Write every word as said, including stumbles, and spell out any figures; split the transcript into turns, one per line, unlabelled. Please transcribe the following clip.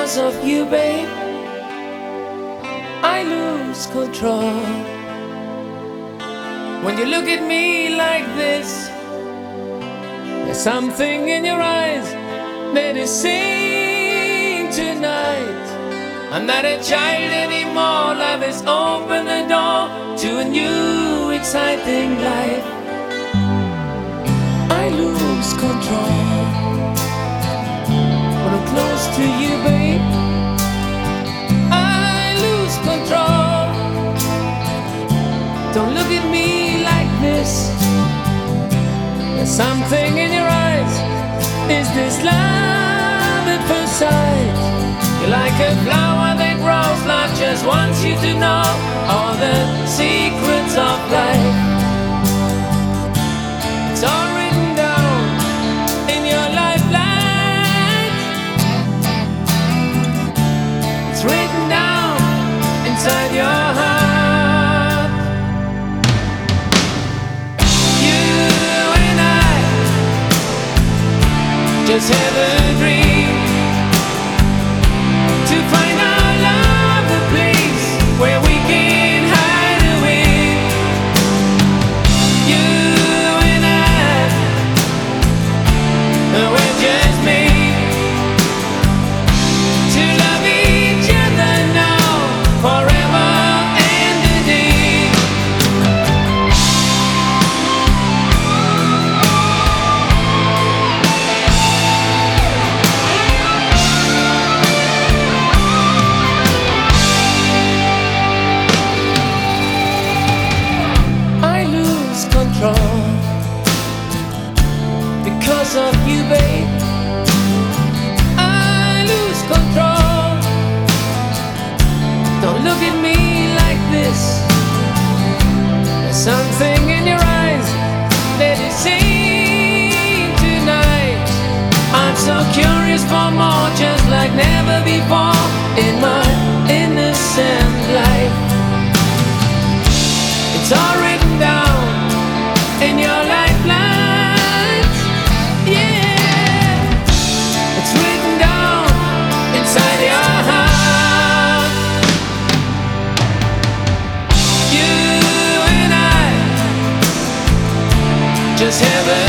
Because of you, babe, I lose control. When you look at me like this, there's something in your eyes that is saying tonight, I'm not a child anymore. Love has opened the door to a new exciting life. I lose control when I'm close to you, babe. I lose control. Don't look at me like this. There's something in your eyes. Is this love at first sight? You're like a flower that grows. Life just wants you to know all the secrets of life. It's all written down in your lifeline. It's written down inside your heart. You and I just have a dream to find our love, a place where we can hide away. You and I, we're just made to love each other now, forever and a day. I lose control because of you, babe. I lose control. Don't look at me like this. There's something in your eyes that is saying tonight, I'm so curious for more, just like never before in my innocent life. It's all written down in your lifelines. Yeah, it's written down inside your heart. You and I just have a